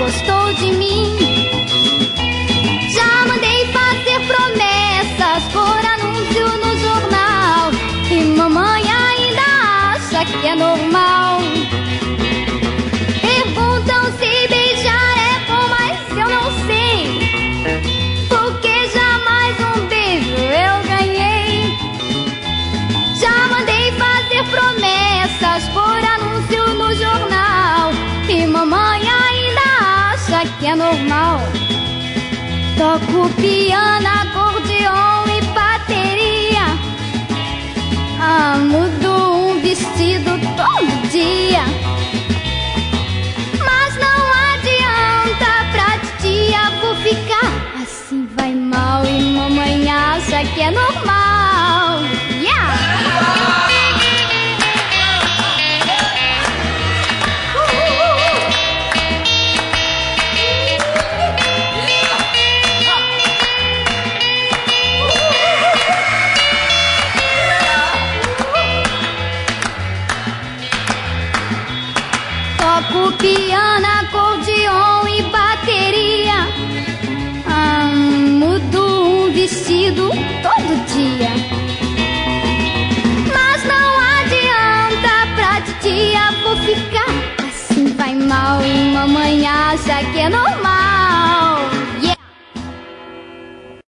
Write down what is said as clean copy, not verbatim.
gostou de mim. Já mandei fazer promessas por anúncio no jornal e mamãe ainda acha que é normal. Perguntam se beijar é bom, mas eu não sei, porque jamais um beijo eu ganhei. Já mandei fazer promessas por anúncio no jornal e mamãe ainda acha que é normal. Toco piano, acordeon e bateria. Mudo um vestido todo dia. Mas não adianta, pra titia vou ficar. Assim vai mal e mamãe acha que é normal. Toco piano,